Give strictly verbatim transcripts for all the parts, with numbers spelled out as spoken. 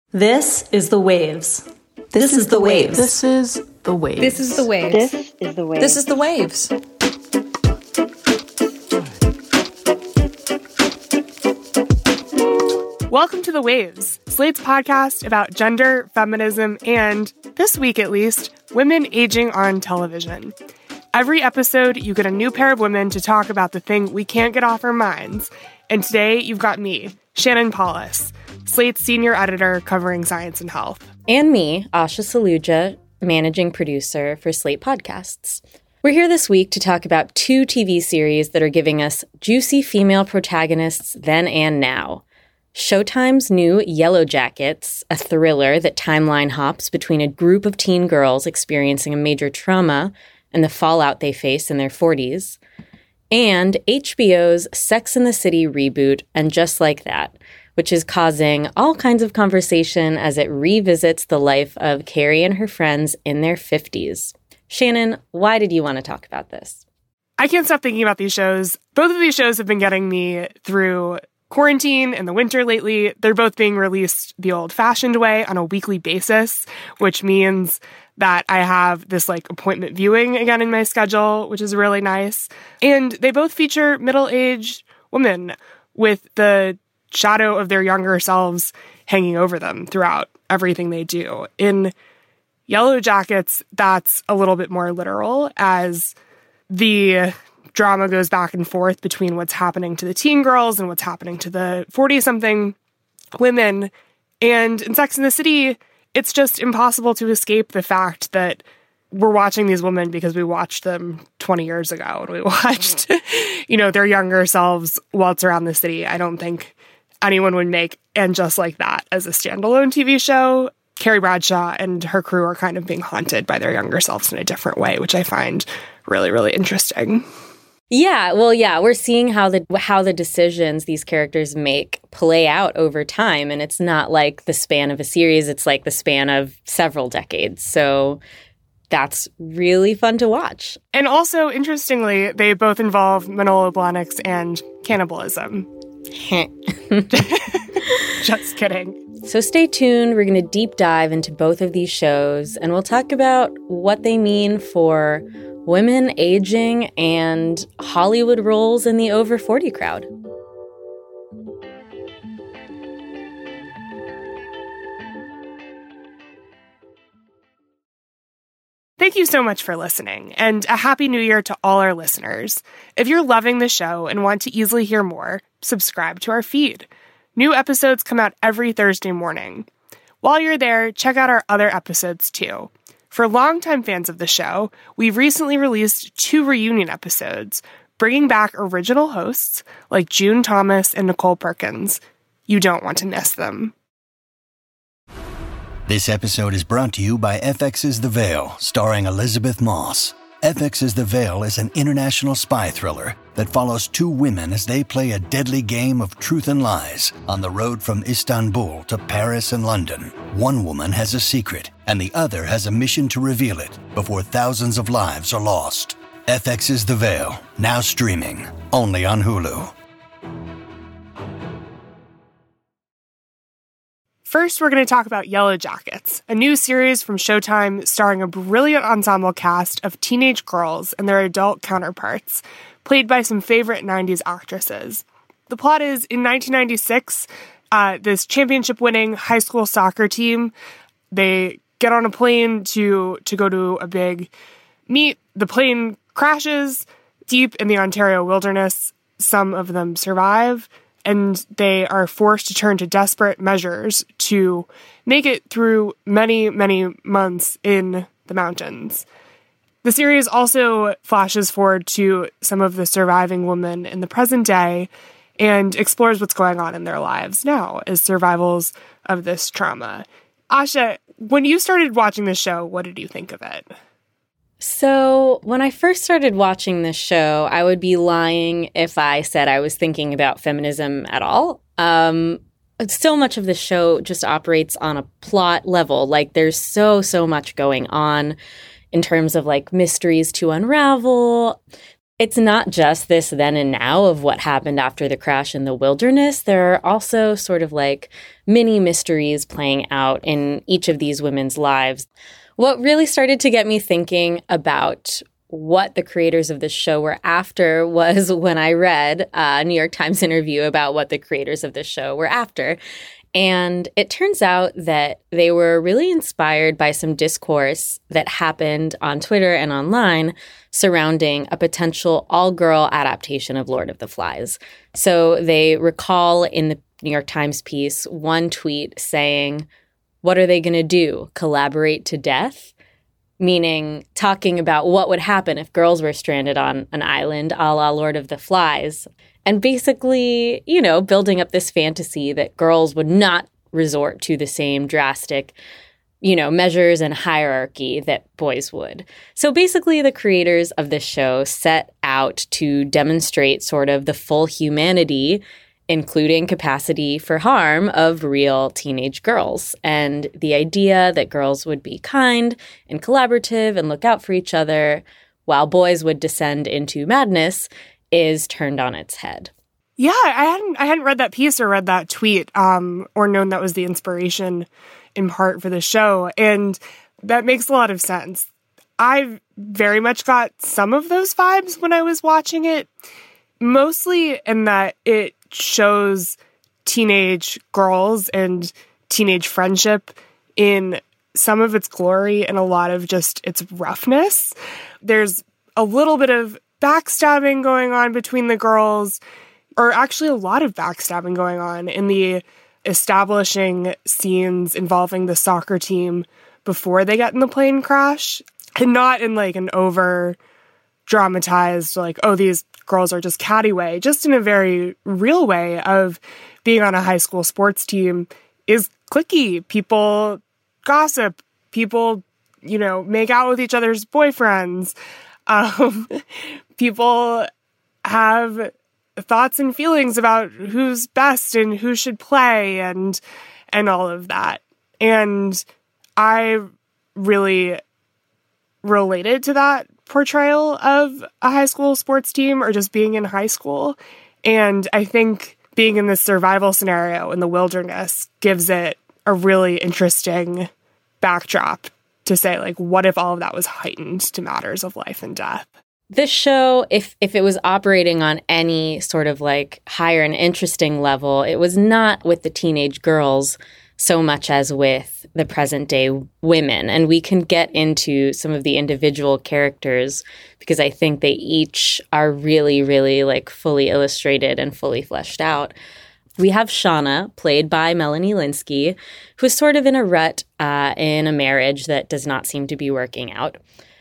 This is The Waves. This is The Waves. This is The Waves. This is The Waves. This is The Waves. This is The Waves. Welcome to The Waves, Slate's podcast about gender, feminism, and, this week at least, women aging on television. Every episode, you get a new pair of women to talk about the thing we can't get off our minds. And today, you've got me, Shannon Paulus, Slate's senior editor covering science and health. And me, Asha Saluja, managing producer for Slate Podcasts. We're here this week to talk about two T V series that are giving us juicy female protagonists then and now. Showtime's new Yellow Jackets, a thriller that timeline hops between a group of teen girls experiencing a major trauma and the fallout they face in their forties, and H B O's Sex and the City reboot, And Just Like That, which is causing all kinds of conversation as it revisits the life of Carrie and her friends in their fifties. Shannon, why did you want to talk about this? I can't stop thinking about these shows. Both of these shows have been getting me through quarantine and the winter lately. They're both being released the old-fashioned way on a weekly basis, which means that I have this like appointment viewing again in my schedule, which is really nice. And they both feature middle-aged women with the shadow of their younger selves hanging over them throughout everything they do. In Yellow Jackets, that's a little bit more literal, as the drama goes back and forth between what's happening to the teen girls and what's happening to the forty-something women. And in Sex and the City, it's just impossible to escape the fact that we're watching these women because we watched them twenty years ago and we watched, you know, their younger selves waltz around the city. I don't think anyone would make And Just Like That as a standalone T V show. Carrie Bradshaw and her crew are kind of being haunted by their younger selves in a different way, which I find really, really interesting. Yeah, well, yeah, we're seeing how the how the decisions these characters make play out over time, and it's not like the span of a series, it's like the span of several decades. So that's really fun to watch. And also, interestingly, they both involve Manolo Blahniks and cannibalism. Just kidding. So stay tuned. We're going to deep dive into both of these shows, and we'll talk about what they mean for women aging and Hollywood roles in the over forty crowd. Thank you so much for listening, and a happy new year to all our listeners. If you're loving the show and want to easily hear more, subscribe to our feed. New episodes come out every Thursday morning. While you're there, check out our other episodes too. For longtime fans of the show, we've recently released two reunion episodes, bringing back original hosts like June Thomas and Nicole Perkins. You don't want to miss them. This episode is brought to you by F X's The Veil, starring Elizabeth Moss. F X's The Veil is an international spy thriller that follows two women as they play a deadly game of truth and lies on the road from Istanbul to Paris and London. One woman has a secret, and the other has a mission to reveal it before thousands of lives are lost. F X's The Veil, now streaming, only on Hulu. First, we're going to talk about Yellow Jackets, a new series from Showtime starring a brilliant ensemble cast of teenage girls and their adult counterparts, played by some favorite nineties actresses. The plot is, in nineteen ninety-six, uh, this championship-winning high school soccer team, they get on a plane to, to go to a big meet. The plane crashes deep in the Ontario wilderness. Some of them survive, and they are forced to turn to desperate measures to make it through many, many months in the mountains. The series also flashes forward to some of the surviving women in the present day and explores what's going on in their lives now as survivals of this trauma. Asha, when you started watching this show, what did you think of it? So when I first started watching this show, I would be lying if I said I was thinking about feminism at all. Um, so much of the show just operates on a plot level. Like there's so, so much going on in terms of like mysteries to unravel. It's not just this then and now of what happened after the crash in the wilderness. There are also sort of like mini mysteries playing out in each of these women's lives. What really started to get me thinking about what the creators of this show were after was when I read a New York Times interview about what the creators of this show were after. And it turns out that they were really inspired by some discourse that happened on Twitter and online surrounding a potential all-girl adaptation of Lord of the Flies. So they recall in the New York Times piece one tweet saying, "What are they going to do? Collaborate to death?" Meaning talking about what would happen if girls were stranded on an island a la Lord of the Flies. And basically, you know, building up this fantasy that girls would not resort to the same drastic, you know, measures and hierarchy that boys would. So basically, the creators of this show set out to demonstrate sort of the full humanity, including capacity for harm, of real teenage girls. And the idea that girls would be kind and collaborative and look out for each other, while boys would descend into madness, is turned on its head. Yeah, I hadn't I hadn't read that piece or read that tweet, um, or known that was the inspiration in part for the show. And that makes a lot of sense. I very much got some of those vibes when I was watching it, mostly in that it shows teenage girls and teenage friendship in some of its glory and a lot of just its roughness. There's a little bit of backstabbing going on between the girls, or actually a lot of backstabbing going on in the establishing scenes involving the soccer team before they get in the plane crash, and not in like an over dramatized, like, oh, these girls are just catty way, just in a very real way of being on a high school sports team is cliquey. People gossip, people, you know, make out with each other's boyfriends. Um, people have thoughts and feelings about who's best and who should play and and all of that. And I really related to that portrayal of a high school sports team or just being in high school. And I think being in this survival scenario in the wilderness gives it a really interesting backdrop to say, like, what if all of that was heightened to matters of life and death? This show, if if it was operating on any sort of like higher and interesting level, it was not with the teenage girls so much as with the present day women. And we can get into some of the individual characters because I think they each are really, really like fully illustrated and fully fleshed out. We have Shauna, played by Melanie Lynskey, who's sort of in a rut uh, in a marriage that does not seem to be working out.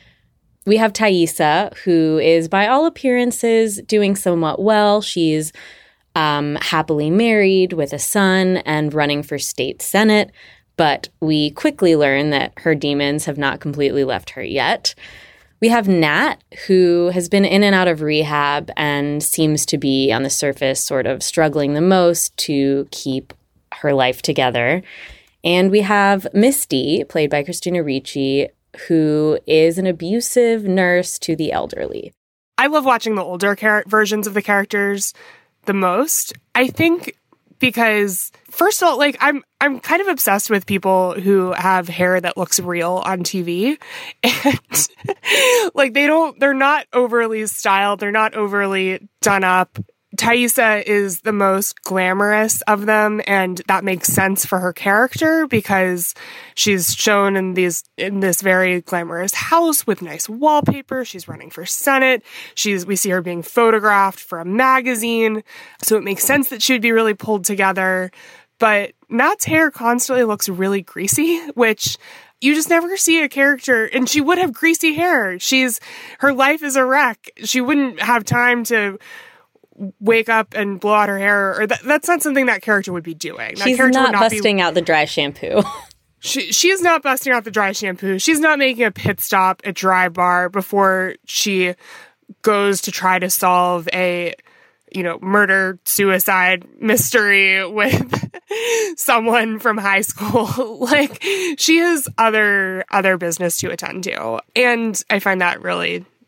We have Taissa, who is, by all appearances, doing somewhat well. She's um, happily married with a son and running for state senate, but we quickly learn that her demons have not completely left her yet. We have Nat, who has been in and out of rehab and seems to be, on the surface, sort of struggling the most to keep her life together. And we have Misty, played by Christina Ricci, who is an abusive nurse to the elderly. I love watching the older char- versions of the characters the most. I think because, first of all, like I'm I'm kind of obsessed with people who have hair that looks real on T V. And like they don't they're not overly styled, they're not overly done up. Taissa is the most glamorous of them, and that makes sense for her character because she's shown in these in this very glamorous house with nice wallpaper. She's running for Senate. She's we see her being photographed for a magazine, so it makes sense that she would be really pulled together. But Nat's hair constantly looks really greasy, which you just never see a character, and she would have greasy hair. She's her life is a wreck. She wouldn't have time to wake up and blow out her hair, or that, that's not something that character would be doing. That She's character not, would not busting be, out the dry shampoo. she she is not busting out the dry shampoo. She's not making a pit stop at Dry Bar before she goes to try to solve a, you know, murder suicide mystery with someone from high school. Like, she has other other business to attend to, and I find that really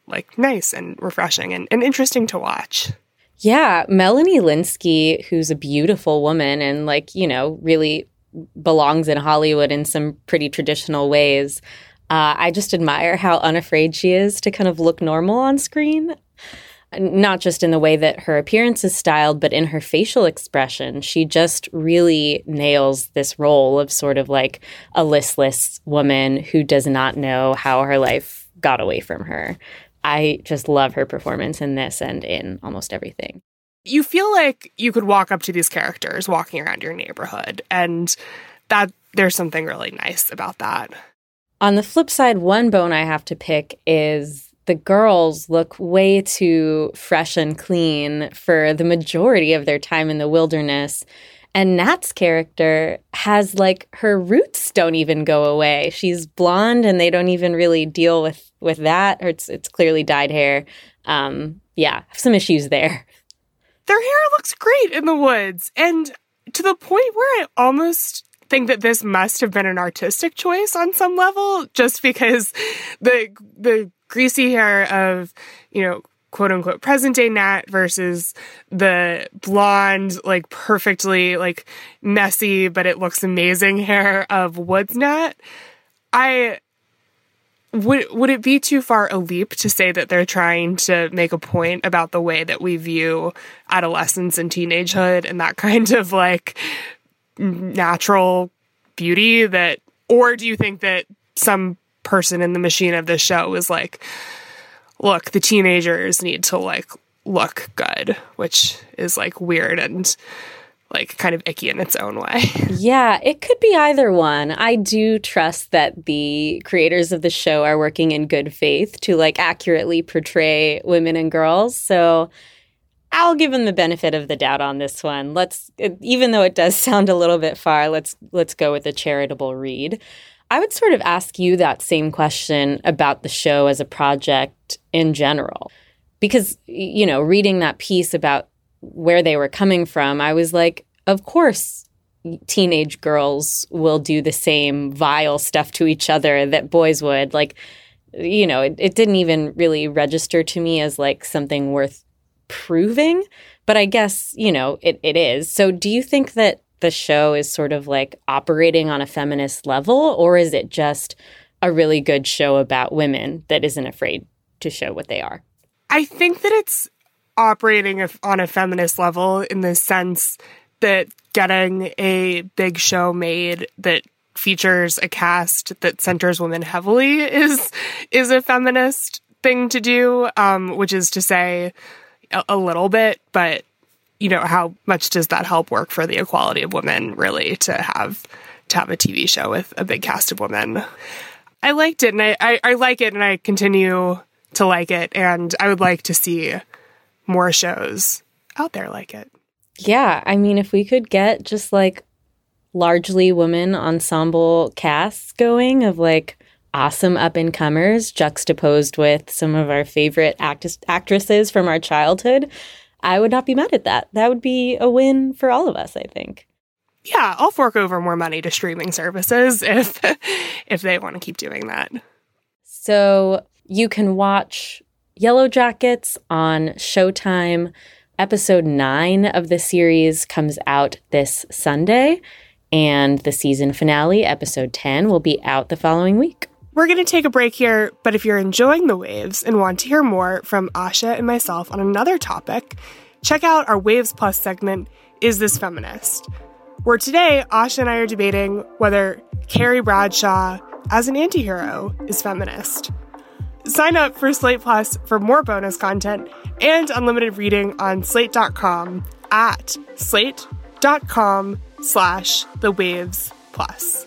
like nice and refreshing and, and interesting to watch. Yeah, Melanie Lynskey, who's a beautiful woman and like, you know, really belongs in Hollywood in some pretty traditional ways. Uh, I just admire how unafraid she is to kind of look normal on screen. Not just in the way that her appearance is styled, but in her facial expression. She just really nails this role of sort of like a listless woman who does not know how her life got away from her. I just love her performance in this and in almost everything. You feel like you could walk up to these characters walking around your neighborhood, and that there's something really nice about that. On the flip side, one bone I have to pick is the girls look way too fresh and clean for the majority of their time in the wilderness. And Nat's character has, like, her roots don't even go away. She's blonde and they don't even really deal with, with that. Or it's, it's clearly dyed hair. Um, yeah, some issues there. Their hair looks great in the woods. And to the point where I almost think that this must have been an artistic choice on some level, just because the the greasy hair of, you know, quote unquote present day Nat versus the blonde, like perfectly like messy, but it looks amazing hair of Woods Nat. I would, would it be too far a leap to say that they're trying to make a point about the way that we view adolescence and teenagehood and that kind of like natural beauty that, or do you think that some person in the machine of this show is like, look, the teenagers need to like look good, which is like weird and like kind of icky in its own way. Yeah, it could be either one. I do trust that the creators of the show are working in good faith to like accurately portray women and girls. So I'll give them the benefit of the doubt on this one. Let's, even though it does sound a little bit far, let's let's go with a charitable read. I would sort of ask you that same question about the show as a project in general. Because, you know, reading that piece about where they were coming from, I was like, of course, teenage girls will do the same vile stuff to each other that boys would. Like, you know, it, it didn't even really register to me as like something worth proving. But I guess, you know, it, it is. So do you think that the show is sort of like operating on a feminist level, or is it just a really good show about women that isn't afraid to show what they are? I think that it's operating on a feminist level in the sense that getting a big show made that features a cast that centers women heavily is is a feminist thing to do, um, which is to say a, a little bit, but you know, how much does that help work for the equality of women, really, to have to have a T V show with a big cast of women? I liked it, and I, I, I like it, and I continue to like it, and I would like to see more shows out there like it. Yeah, I mean, if we could get just like largely women ensemble casts going of like awesome up-and-comers juxtaposed with some of our favorite act- actresses from our childhood, I would not be mad at that. That would be a win for all of us, I think. Yeah, I'll fork over more money to streaming services if if they want to keep doing that. So you can watch Yellow Jackets on Showtime. Episode nine of the series comes out this Sunday, and the season finale, episode ten, will be out the following week. We're going to take a break here, but if you're enjoying The Waves and want to hear more from Asha and myself on another topic, check out our Waves Plus segment, Is This Feminist?, where today Asha and I are debating whether Carrie Bradshaw as an antihero is feminist. Sign up for Slate Plus for more bonus content and unlimited reading on slate dot com at slate dot com slash the waves plus.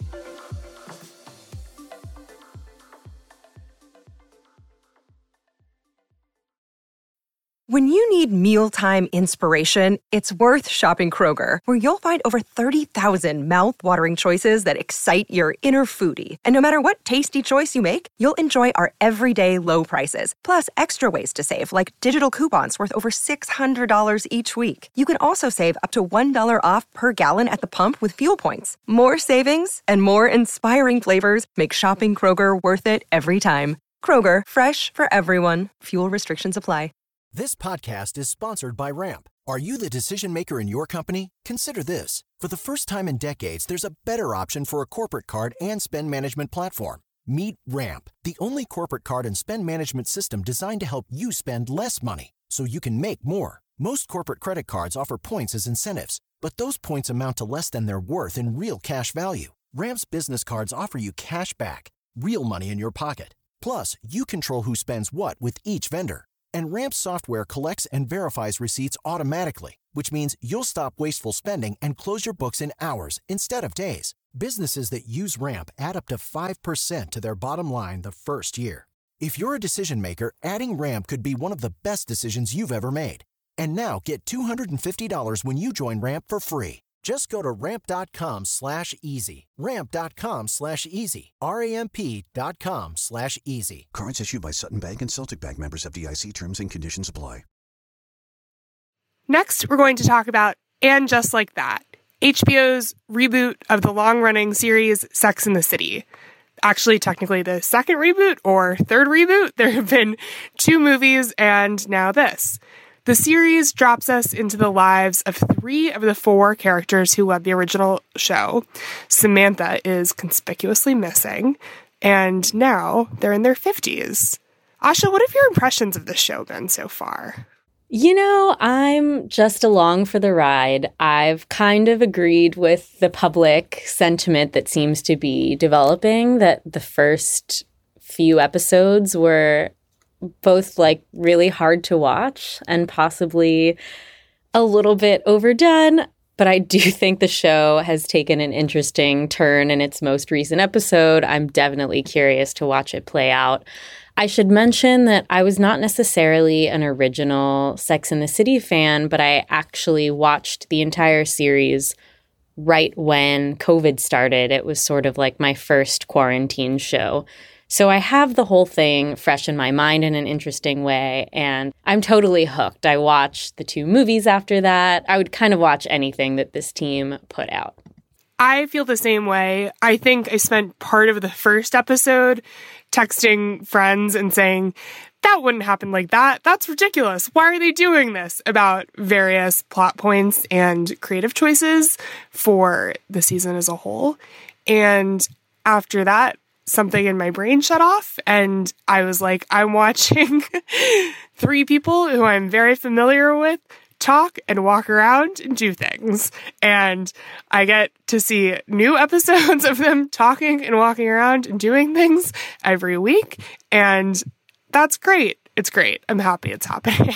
When you need mealtime inspiration, it's worth shopping Kroger, where you'll find over thirty thousand mouth-watering choices that excite your inner foodie. And no matter what tasty choice you make, you'll enjoy our everyday low prices, plus extra ways to save, like digital coupons worth over six hundred dollars each week. You can also save up to one dollar off per gallon at the pump with fuel points. More savings and more inspiring flavors make shopping Kroger worth it every time. Kroger, fresh for everyone. Fuel restrictions apply. This podcast is sponsored by Ramp. Are you the decision maker in your company? Consider this. For the first time in decades, there's a better option for a corporate card and spend management platform. Meet Ramp, the only corporate card and spend management system designed to help you spend less money so you can make more. Most corporate credit cards offer points as incentives, but those points amount to less than their worth in real cash value. Ramp's business cards offer you cash back, real money in your pocket. Plus, you control who spends what with each vendor. And Ramp's software collects and verifies receipts automatically, which means you'll stop wasteful spending and close your books in hours instead of days. Businesses that use Ramp add up to five percent to their bottom line the first year. If you're a decision maker, adding Ramp could be one of the best decisions you've ever made. And now get two hundred fifty dollars when you join Ramp for free. Just go to ramp.com slash easy. Ramp.com slash easy. R-A-M-P dot com slash easy. Cards issued by Sutton Bank and Celtic Bank, members of F D I C. Terms and conditions apply. Next, we're going to talk about And Just Like That, H B O's reboot of the long-running series Sex and the City. Actually, technically the second reboot or third reboot. There have been two movies and now this. The series drops us into the lives of three of the four characters who led the original show. Samantha is conspicuously missing, and now they're in their fifties. Asha, what have your impressions of the show been so far? You know, I'm just along for the ride. I've kind of agreed with the public sentiment that seems to be developing, that the first few episodes were both like really hard to watch and possibly a little bit overdone. But I do think the show has taken an interesting turn in its most recent episode. I'm definitely curious to watch it play out. I should mention that I was not necessarily an original Sex and the City fan, but I actually watched the entire series right when COVID started. It was sort of like my first quarantine show. So I have the whole thing fresh in my mind in an interesting way, and I'm totally hooked. I watched the two movies after that. I would kind of watch anything that this team put out. I feel the same way. I think I spent part of the first episode texting friends and saying, that wouldn't happen like that. That's ridiculous. Why are they doing this? About various plot points and creative choices for the season as a whole. And after that, something in my brain shut off, and I was like, I'm watching three people who I'm very familiar with talk and walk around and do things. And I get to see new episodes of them talking and walking around and doing things every week. And that's great. It's great. I'm happy it's happening.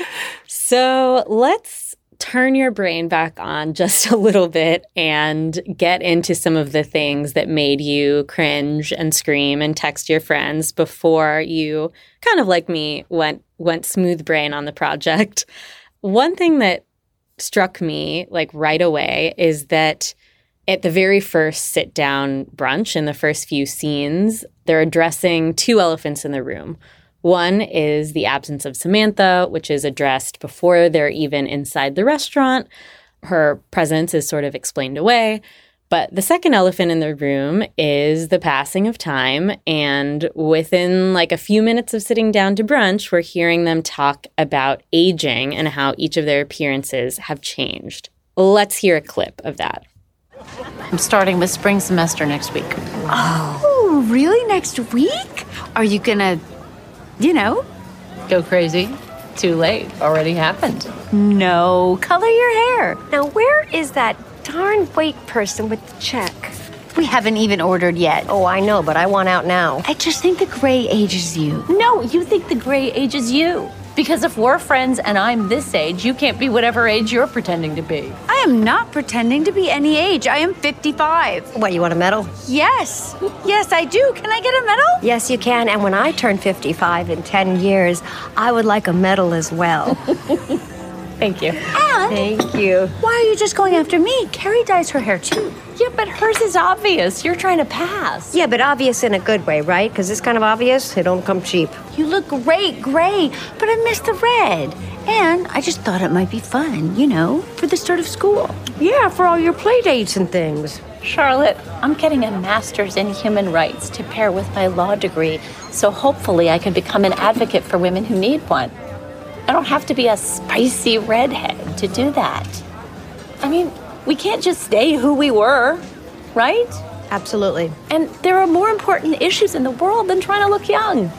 So let's turn your brain back on just a little bit and get into some of the things that made you cringe and scream and text your friends before you, kind of like me, went went smooth brain on the project. One thing that struck me like right away is that at the very first sit-down brunch, in the first few scenes, they're addressing two elephants in the room. One is the absence of Samantha, which is addressed before they're even inside the restaurant. Her presence is sort of explained away. But the second elephant in the room is the passing of time. And within like a few minutes of sitting down to brunch, we're hearing them talk about aging and how each of their appearances have changed. Let's hear a clip of that. I'm starting with spring semester next week. Oh, really? Next week? Are you gonna, you know, Go crazy? Too late. Already happened. no, color your hair? Now, where is that darn wait person with the check? We haven't even ordered yet. Oh, I know, but I want out now. I just think the gray ages you. No, you think the gray ages you. Because if we're friends and I'm this age, you can't be whatever age you're pretending to be. I am not pretending to be any age. I am fifty-five. What, you want a medal? Yes. Yes, I do. Can I get a medal? Yes, you can. And when I turn fifty-five in ten years, I would like a medal as well. Thank you. And Thank you. why are you just going after me? Carrie dyes her hair too. Yeah, but hers is obvious. You're trying to pass. Yeah, but obvious in a good way, right? Because it's kind of obvious. It don't come cheap. You look great, gray, but I missed the red. And I just thought it might be fun, you know, for the start of school. Yeah, for all your play dates and things. Charlotte, I'm getting a master's in human rights to pair with my law degree, so hopefully I can become an advocate for women who need one. I don't have to be a spicy redhead to do that. I mean, we can't just stay who we were, right? Absolutely. And there are more important issues in the world than trying to look young.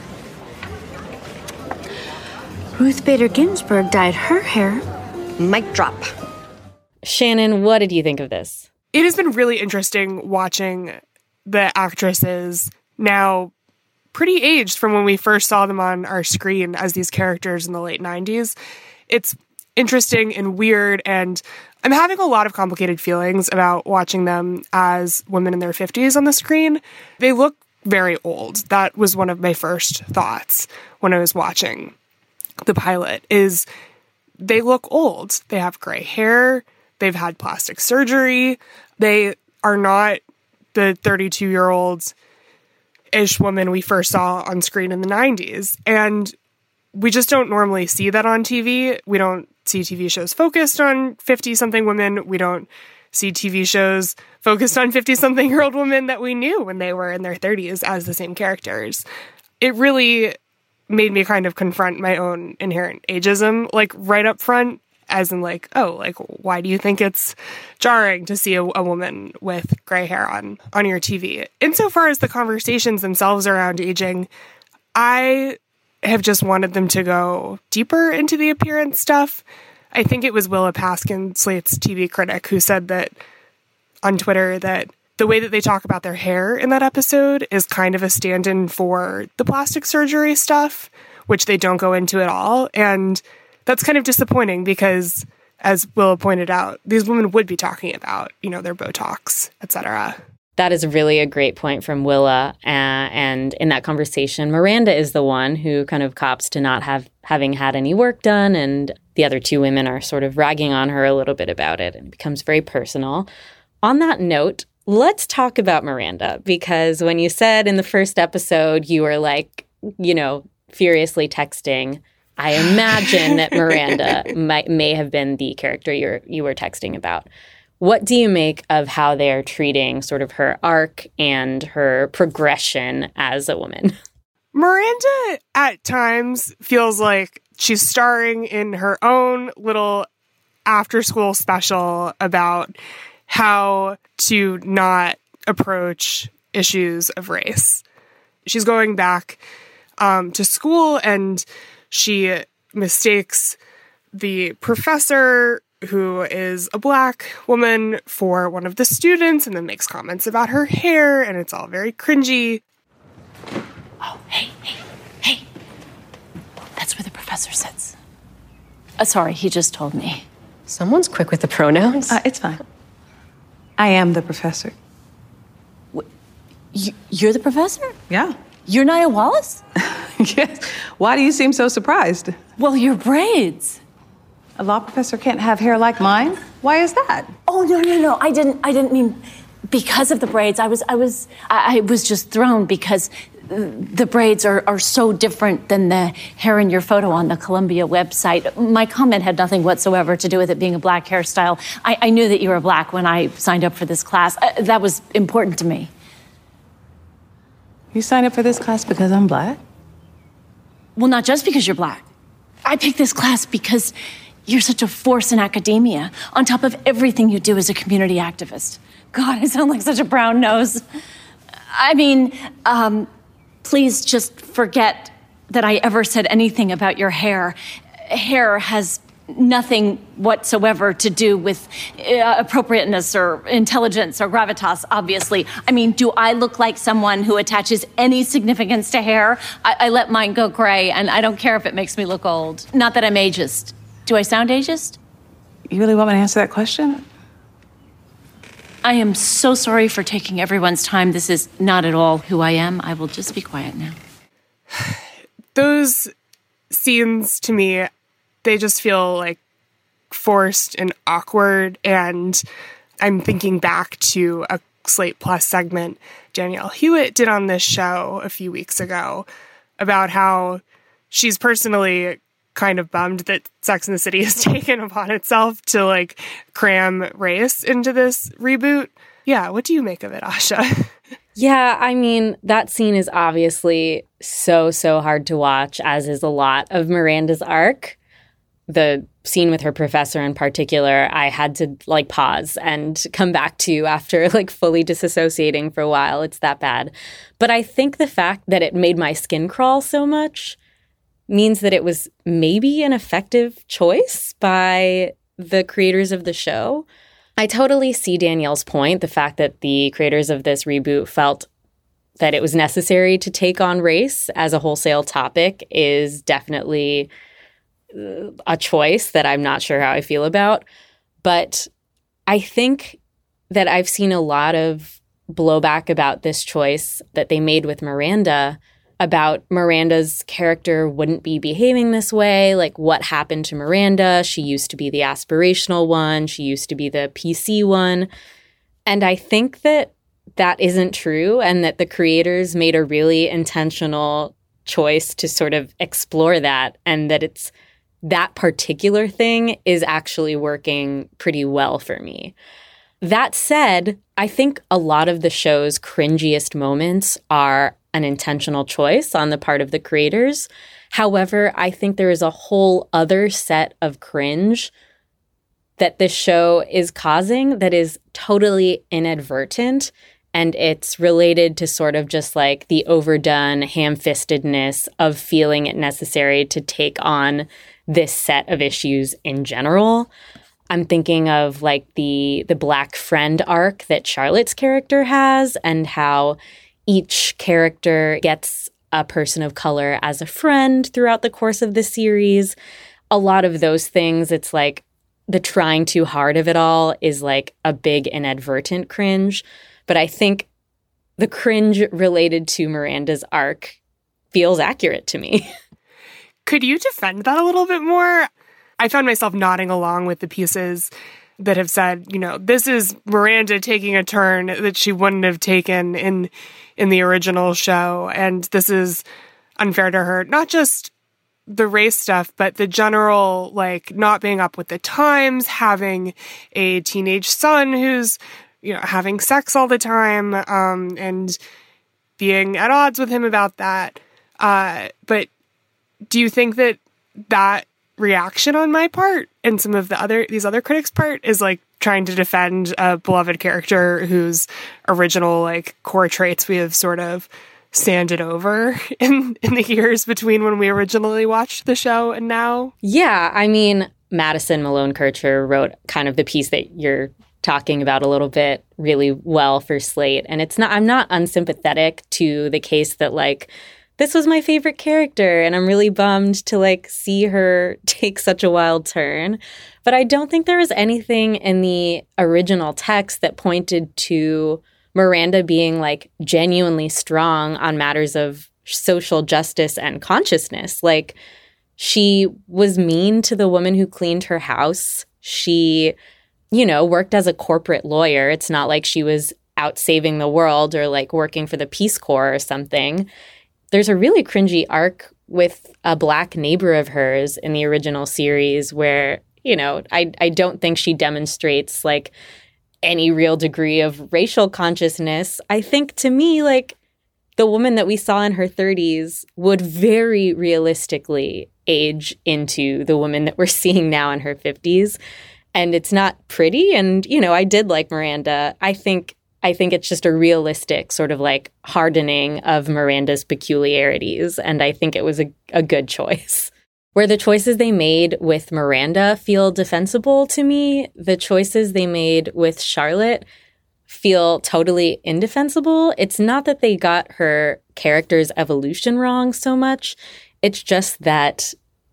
Ruth Bader Ginsburg dyed her hair. Mic drop. Shannon, what did you think of this? It has been really interesting watching the actresses now pretty aged from when we first saw them on our screen as these characters in the late nineties. It's interesting and weird, and I'm having a lot of complicated feelings about watching them as women in their fifties on the screen. They look very old. That was one of my first thoughts when I was watching the pilot, is they look old. They have gray hair. They've had plastic surgery. They are not the thirty-two-year-old ish woman we first saw on screen in the nineties. And we just don't normally see that on T V. We don't see T V shows focused on fifty-something women. We don't see T V shows focused on fifty-something-year-old women that we knew when they were in their thirties as the same characters. It really made me kind of confront my own inherent ageism, like right up front, as in like, oh, like, why do you think it's jarring to see a, a woman with gray hair on, on your T V? Insofar as the conversations themselves around aging, I have just wanted them to go deeper into the appearance stuff. I think it was Willa Paskin, Slate's T V critic, who said that on Twitter that the way that they talk about their hair in that episode is kind of a stand-in for the plastic surgery stuff, which they don't go into at all. And that's kind of disappointing because, as Willa pointed out, these women would be talking about, you know, their Botox, et cetera. That is really a great point from Willa. Uh, and in that conversation, Miranda is the one who kind of cops to not have having had any work done. And the other two women are sort of ragging on her a little bit about it. And it becomes very personal. On that note, let's talk about Miranda, because when you said in the first episode, you were like, you know, furiously texting, I imagine that Miranda might, may have been the character you're, you were texting about. What do you make of how they're treating sort of her arc and her progression as a woman? Miranda, at times, feels like she's starring in her own little after-school special about how to not approach issues of race. She's going back um, to school, and she mistakes the professor, who is a black woman, for one of the students, and then makes comments about her hair, and it's all very cringy. Oh, hey, hey, hey. That's where the professor sits. Uh, sorry, he just told me. Someone's quick with the pronouns. Uh, it's fine. I am the professor. What? You, you're the professor? Yeah. You're Nia Wallace? Yes. Why do you seem so surprised? Well, your braids. A law professor can't have hair like mine? Why is that? Oh, no, no, no. I didn't I didn't mean because of the braids. I was I was I, I was just thrown because the braids are, are so different than the hair in your photo on the Columbia website. My comment had nothing whatsoever to do with it being a black hairstyle. I, I knew that you were black when I signed up for this class. Uh, that was important to me. You signed up for this class because I'm black? Well, not just because you're black. I picked this class because you're such a force in academia, on top of everything you do as a community activist. God, I sound like such a brown nose. I mean, um... please just forget that I ever said anything about your hair. Hair has nothing whatsoever to do with uh, appropriateness or intelligence or gravitas, obviously. I mean, do I look like someone who attaches any significance to hair? I, I let mine go gray, and I don't care if it makes me look old. Not that I'm ageist. Do I sound ageist? You really want me to answer that question? I am so sorry for taking everyone's time. This is not at all who I am. I will just be quiet now. Those scenes, to me, they just feel like forced and awkward. And I'm thinking back to a Slate Plus segment Danielle Hewitt did on this show a few weeks ago about how she's personally kind of bummed that Sex and the City has taken upon itself to like cram race into this reboot. Yeah, what do you make of it, Asha? Yeah, I mean, that scene is obviously so, so hard to watch, as is a lot of Miranda's arc. The scene with her professor in particular, I had to, like, pause and come back to after, like, fully disassociating for a while. It's that bad. But I think the fact that it made my skin crawl so much means that it was maybe an effective choice by the creators of the show. I totally see Danielle's point, the fact that the creators of this reboot felt that it was necessary to take on race as a wholesale topic is definitely a choice that I'm not sure how I feel about. But I think that I've seen a lot of blowback about this choice that they made with Miranda, about Miranda's character wouldn't be behaving this way. Like, what happened to Miranda? She used to be the aspirational one. She used to be the P C one. And I think that that isn't true, and that the creators made a really intentional choice to sort of explore that, and that it's that particular thing is actually working pretty well for me. That said, I think a lot of the show's cringiest moments are an intentional choice on the part of the creators. However, I think there is a whole other set of cringe that this show is causing that is totally inadvertent, and it's related to sort of just like the overdone ham-fistedness of feeling it necessary to take on this set of issues in general. I'm thinking of like the the Black friend arc that Charlotte's character has, and how each character gets a person of color as a friend throughout the course of the series. A lot of those things, it's like the trying too hard of it all is like a big inadvertent cringe. But I think the cringe related to Miranda's arc feels accurate to me. Could you defend that a little bit more? I found myself nodding along with the pieces that have said, you know, this is Miranda taking a turn that she wouldn't have taken in in the original show. And this is unfair to her. Not just the race stuff, but the general, like, not being up with the times, having a teenage son who's, you know, having sex all the time, um, and being at odds with him about that. Uh, but do you think that that reaction on my part and some of the other these other critics' part is like trying to defend a beloved character whose original like core traits we have sort of sanded over in in the years between when we originally watched the show and now? Yeah, I mean, Madison Malone Kircher wrote kind of the piece that you're talking about a little bit really well for Slate, and it's not I'm not unsympathetic to the case that like this was my favorite character, and I'm really bummed to, like, see her take such a wild turn. But I don't think there was anything in the original text that pointed to Miranda being, like, genuinely strong on matters of social justice and consciousness. Like, she was mean to the woman who cleaned her house. She, you know, worked as a corporate lawyer. It's not like she was out saving the world or, like, working for the Peace Corps or something. There's a really cringy arc with a Black neighbor of hers in the original series where, you know, I I don't think she demonstrates, like, any real degree of racial consciousness. I think, to me, like, the woman that we saw in her thirties would very realistically age into the woman that we're seeing now in her fifties. And it's not pretty. And, you know, I did like Miranda. I think I think it's just a realistic sort of like hardening of Miranda's peculiarities. And I think it was a, a good choice. Where the choices they made with Miranda feel defensible to me, the choices they made with Charlotte feel totally indefensible. It's not that they got her character's evolution wrong so much. It's just that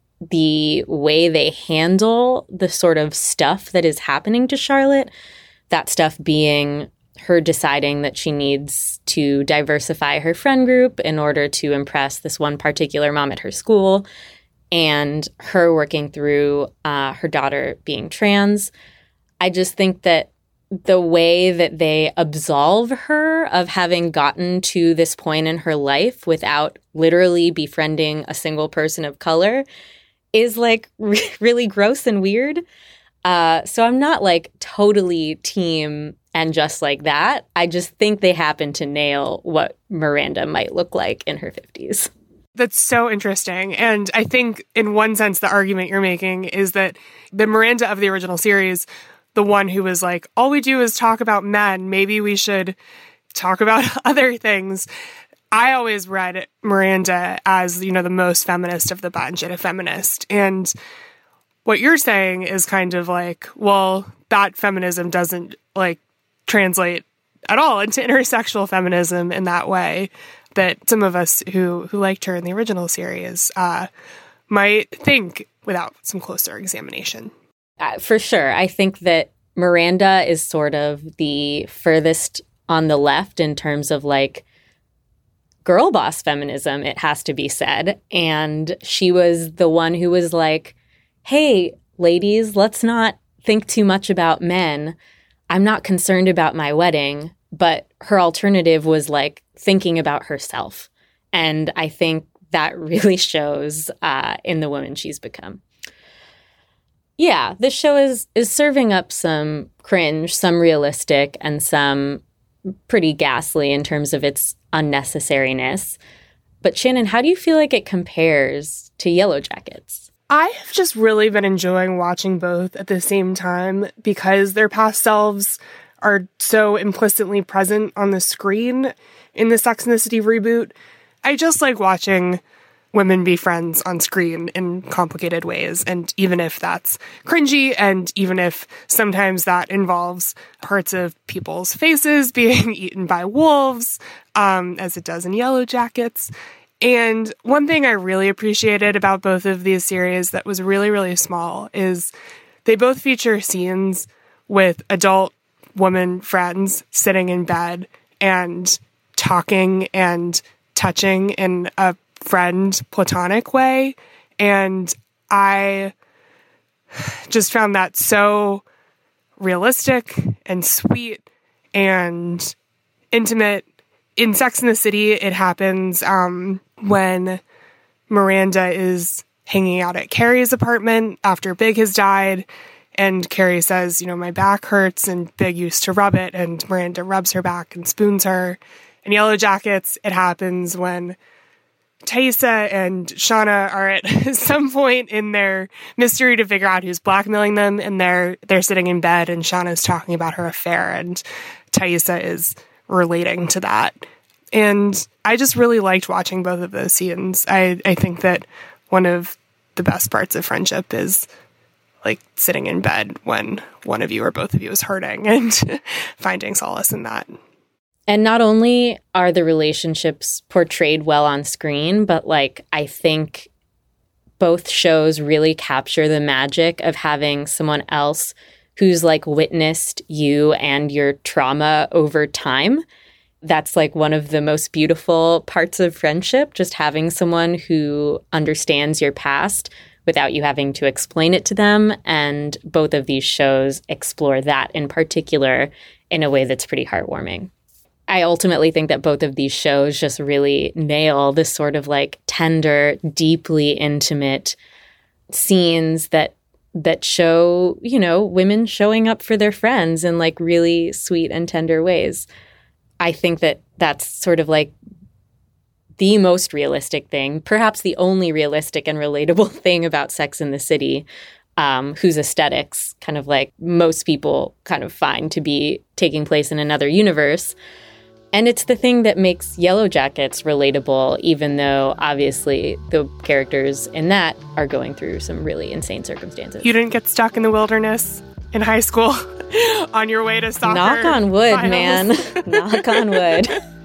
the way they handle the sort of stuff that is happening to Charlotte, that stuff being her deciding that she needs to diversify her friend group in order to impress this one particular mom at her school, and her working through uh, her daughter being trans. I just think that the way that they absolve her of having gotten to this point in her life without literally befriending a single person of color is like re- really gross and weird. Uh, so I'm not like totally team And just like that, I just think they happen to nail what Miranda might look like in her fifties. That's so interesting. And I think in one sense, the argument you're making is that the Miranda of the original series, the one who was like, all we do is talk about men, maybe we should talk about other things. I always read Miranda as, you know, the most feminist of the bunch and a feminist. And what you're saying is kind of like, well, that feminism doesn't like translate at all into intersexual feminism in that way that some of us who, who liked her in the original series uh, might think without some closer examination. Uh, for sure. I think that Miranda is sort of the furthest on the left in terms of like girl boss feminism, it has to be said. And she was the one who was like, hey, ladies, let's not think too much about men. I'm not concerned about my wedding. But her alternative was like thinking about herself. And I think that really shows uh, in the woman she's become. Yeah, this show is is serving up some cringe, some realistic, and some pretty ghastly in terms of its unnecessariness. But Shannon, how do you feel like it compares to Yellow Jackets? I have just really been enjoying watching both at the same time because their past selves are so implicitly present on the screen in the Sex and the City reboot. I just like watching women be friends on screen in complicated ways. And even if that's cringy, and even if sometimes that involves parts of people's faces being eaten by wolves, um, as it does in Yellow Jackets. And one thing I really appreciated about both of these series that was really, really small is they both feature scenes with adult woman friends sitting in bed and talking and touching in a friend platonic way. And I just found that so realistic and sweet and intimate. In Sex and the City, it happens um, when Miranda is hanging out at Carrie's apartment after Big has died. And Carrie says, you know, my back hurts, and Big used to rub it, and Miranda rubs her back and spoons her. In Yellow Jackets, it happens when Taissa and Shauna are at some point in their mystery to figure out who's blackmailing them, and they're they're sitting in bed, and Shauna's talking about her affair, and Taissa is relating to that. And I just really liked watching both of those scenes. I, I think that one of the best parts of friendship is like sitting in bed when one of you or both of you is hurting and finding solace in that. And not only are the relationships portrayed well on screen, but like I think both shows really capture the magic of having someone else who's like witnessed you and your trauma over time. That's like one of the most beautiful parts of friendship, just having someone who understands your past without you having to explain it to them. And both of these shows explore that in particular in a way that's pretty heartwarming. I ultimately think that both of these shows just really nail this sort of like tender, deeply intimate scenes that that show, you know, women showing up for their friends in like really sweet and tender ways. I think that that's sort of like the most realistic thing, perhaps the only realistic and relatable thing about Sex and the City, um, whose aesthetics kind of like most people kind of find to be taking place in another universe. And it's the thing that makes Yellow Jackets relatable, even though obviously the characters in that are going through some really insane circumstances. You didn't get stuck in the wilderness in high school on your way to soccer. Knock on wood, finals. man. Knock on wood.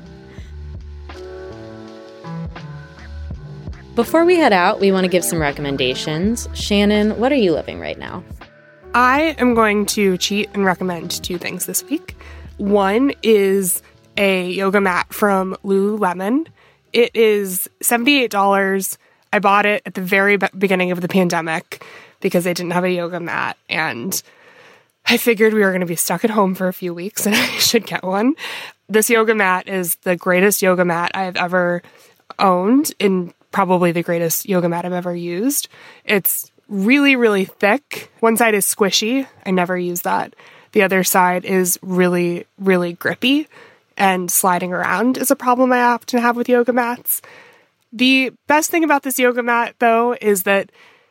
Before we head out, we want to give some recommendations. Shannon, what are you loving right now? I am going to cheat and recommend two things this week. One is a yoga mat from Lululemon. It is seventy-eight dollars. I bought it at the very be- beginning of the pandemic because I didn't have a yoga mat, and I figured we were going to be stuck at home for a few weeks and I should get one. This yoga mat is the greatest yoga mat I've ever owned, and probably the greatest yoga mat I've ever used. It's really, really thick. One side is squishy. I never use that. The other side is really, really grippy, and sliding around is a problem I often have with yoga mats. The best thing about this yoga mat, though, is that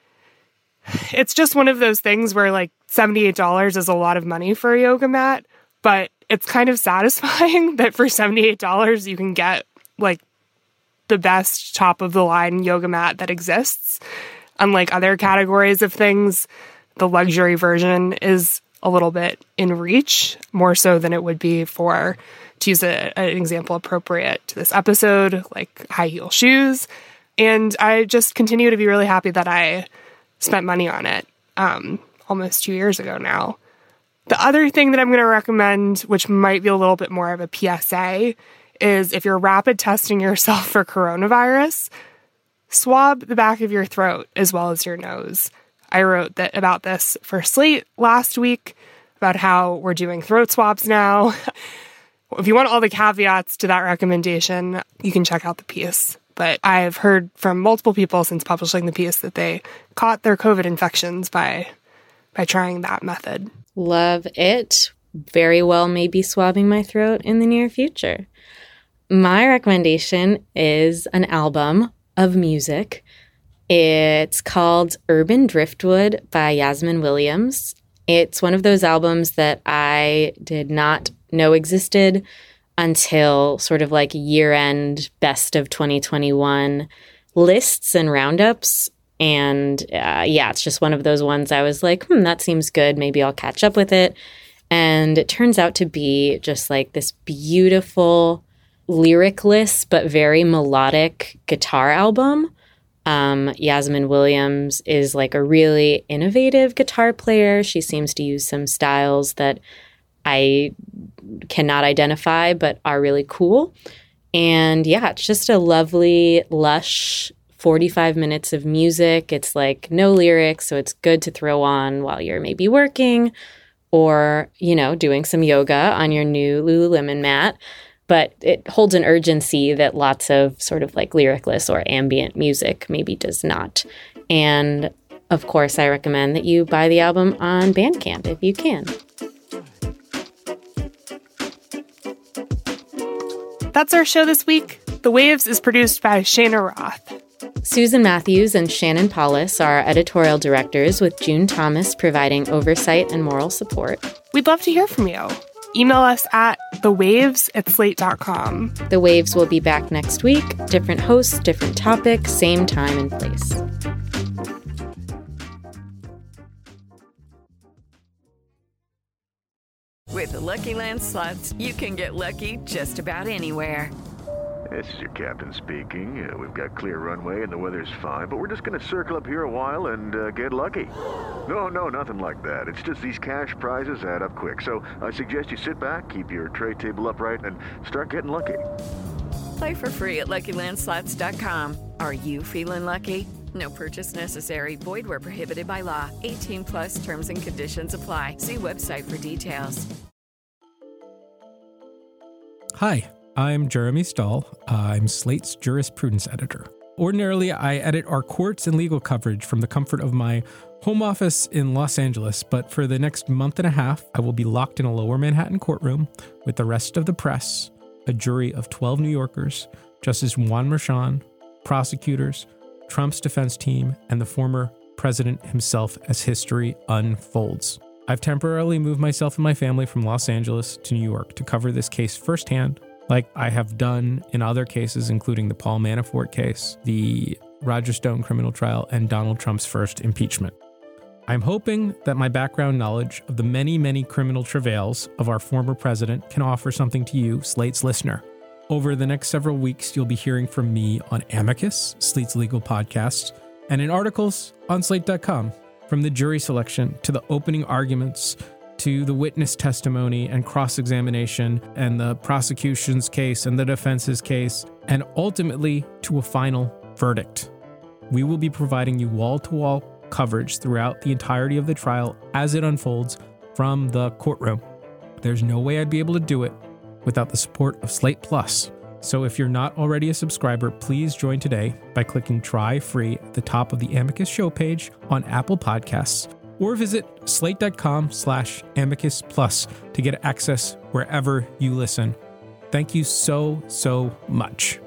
it's just one of those things where, like, seventy-eight dollars is a lot of money for a yoga mat, but it's kind of satisfying that for seventy-eight dollars you can get, like, the best top-of-the-line yoga mat that exists. Unlike other categories of things, the luxury version is a little bit in reach, more so than it would be for, to use a, an example appropriate to this episode, like high heel shoes. And I just continue to be really happy that I spent money on it um, almost two years ago now. The other thing that I'm going to recommend, which might be a little bit more of a P S A, is if you're rapid testing yourself for coronavirus, swab the back of your throat as well as your nose. I wrote that about this for Slate last week, about how we're doing throat swabs now. If you want all the caveats to that recommendation, you can check out the piece. But I've heard from multiple people since publishing the piece that they caught their COVID infections by by trying that method. Love it. Very well may be swabbing my throat in the near future. My recommendation is an album of music. It's called Urban Driftwood by Yasmin Williams. It's one of those albums that I did not know existed until sort of like year-end best of twenty twenty-one lists and roundups. And uh, yeah, it's just one of those ones I was like, hmm, that seems good. Maybe I'll catch up with it. And it turns out to be just like this beautiful, lyricless, but very melodic guitar album. Um, Yasmin Williams is like a really innovative guitar player. She seems to use some styles that I cannot identify, but are really cool. And yeah, it's just a lovely, lush forty-five minutes of music. It's like no lyrics, so it's good to throw on while you're maybe working or, you know, doing some yoga on your new Lululemon mat. But it holds an urgency that lots of sort of like lyricless or ambient music maybe does not. And of course, I recommend that you buy the album on Bandcamp if you can. That's our show this week. The Waves is produced by Shayna Roth. Susan Matthews and Shannon Paulus are editorial directors, with June Thomas providing oversight and moral support. We'd love to hear from you. Email us at thewaves at slate dot com. The Waves will be back next week. Different hosts, different topic, same time and place. With the Lucky Land Slots, you can get lucky just about anywhere. This is your captain speaking. Uh, we've got clear runway and the weather's fine, but we're just going to circle up here a while and uh, get lucky. No, no, nothing like that. It's just these cash prizes add up quick. So I suggest you sit back, keep your tray table upright, and start getting lucky. Play for free at Lucky Land Slots dot com. Are you feeling lucky? No purchase necessary. Void where prohibited by law. eighteen plus terms and conditions apply. See website for details. Hi. I'm Jeremy Stahl. I'm Slate's jurisprudence editor. Ordinarily, I edit our courts and legal coverage from the comfort of my home office in Los Angeles, but for the next month and a half, I will be locked in a lower Manhattan courtroom with the rest of the press, a jury of twelve New Yorkers, Justice Juan Merchan, prosecutors, Trump's defense team, and the former president himself as history unfolds. I've temporarily moved myself and my family from Los Angeles to New York to cover this case firsthand, like I have done in other cases, including the Paul Manafort case, the Roger Stone criminal trial, and Donald Trump's first impeachment. I'm hoping that my background knowledge of the many, many criminal travails of our former president can offer something to you, Slate's listener. Over the next several weeks, you'll be hearing from me on Amicus, Slate's legal podcast, and in articles on slate dot com. From the jury selection to the opening arguments, to the witness testimony and cross-examination and the prosecution's case and the defense's case, and ultimately to a final verdict. We will be providing you wall-to-wall coverage throughout the entirety of the trial as it unfolds from the courtroom. There's no way I'd be able to do it without the support of Slate Plus. So if you're not already a subscriber, please join today by clicking Try Free at the top of the Amicus show page on Apple Podcasts, or visit slate.com slash amicus plus to get access wherever you listen. Thank you so, so much.